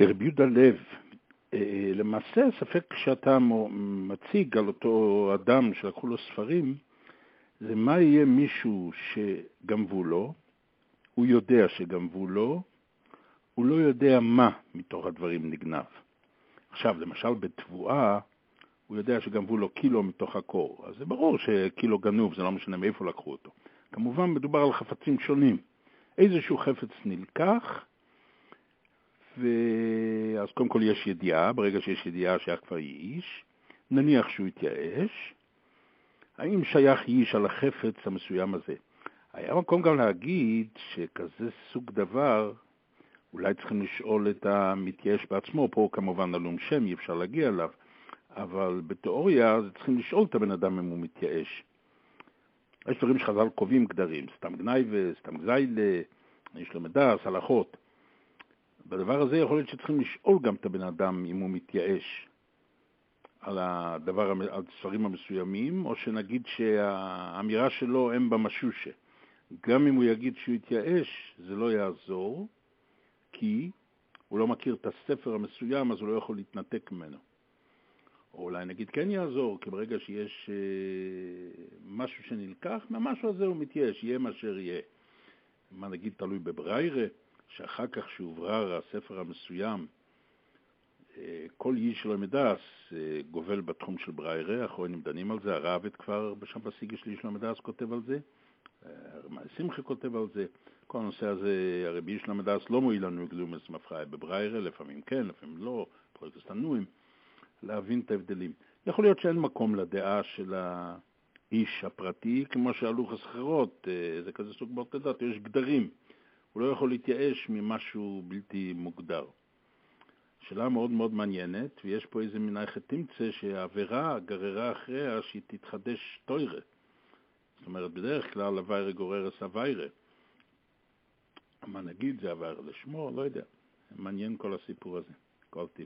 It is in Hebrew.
לרבי יהודה לב, למעשה הספק שאתה מציג על אותו אדם שלקחו לו ספרים, זה מה יהיה מישהו שגנבו לו, הוא יודע שגנבו לו, הוא לא יודע מה מתוך הדברים נגנב. עכשיו, למשל בתבואה, הוא יודע שגנבו לו קילו מתוך הקור, אז זה ברור שקילו גנוב, זה לא משנה מאיפה לקחו אותו. כמובן מדובר על חפצים שונים. איזשהו חפץ נלקח, אז קודם כל יש ידיעה, ברגע שיש ידיעה שייך כבר איש, נניח שהוא יתייאש, האם שייך איש על החפץ המסוים הזה? היה מקום גם להגיד שכזה סוג דבר, אולי צריכים לשאול את המתייאש בעצמו, פה כמובן עלום שם, אי אפשר להגיע אליו, אבל בתיאוריה צריכים לשאול את הבן אדם אם הוא מתייאש. יש דברים שחז"ל קובעים גדרים, סתם גנאי וסתם גזיילה, יש לו מדע, סלחות. בדבר הזה יכול להיות שצריכים לשאול גם את הבן אדם אם הוא מתייאש על הספרים המסוימים, או שנגיד שהאמירה שלו אין בה משושה. גם אם הוא יגיד שהוא יתייאש, זה לא יעזור, כי הוא לא מכיר את הספר המסוים, אז הוא לא יכול להתנתק ממנו. או אולי נגיד כן יעזור, כי ברגע שיש משהו שנלקח, מהמשהו הזה הוא מתייאש, יהיה מה שר יהיה. מה נגיד תלוי בבריירה, שאחר כך שהוברר הספר המסוים, כל איש שלא מדס גובל בתחום של בריירה, אחרונים דנים על זה, הרעבד כבר בשם בסיגה של איש לא מדס כותב על זה, שמחה כותב על זה, כל הנושא הזה, הרבי איש לא מדס לא מועיל לנו גלומס מפחי בבריירה, לפעמים כן, לפעמים לא, פרויקטס תנועים, להבין את ההבדלים. יכול להיות שאין מקום לדעה של האיש הפרטי, כמו שעלו חסכרות, זה כזה סוג באות לדעת, יש גדרים. הוא לא יכול להתייאש ממשהו בלתי מוגדר. שאלה מאוד מאוד מעניינת, ויש פה איזה מנייכת תמצא שהעבירה גררה אחריה שהיא תתחדש תוירה. זאת אומרת, בדרך כלל הווירה גוררס הווירה. מה נגיד, זה עבר לשמו, לא יודע. מעניין כל הסיפור הזה. כל טיפ.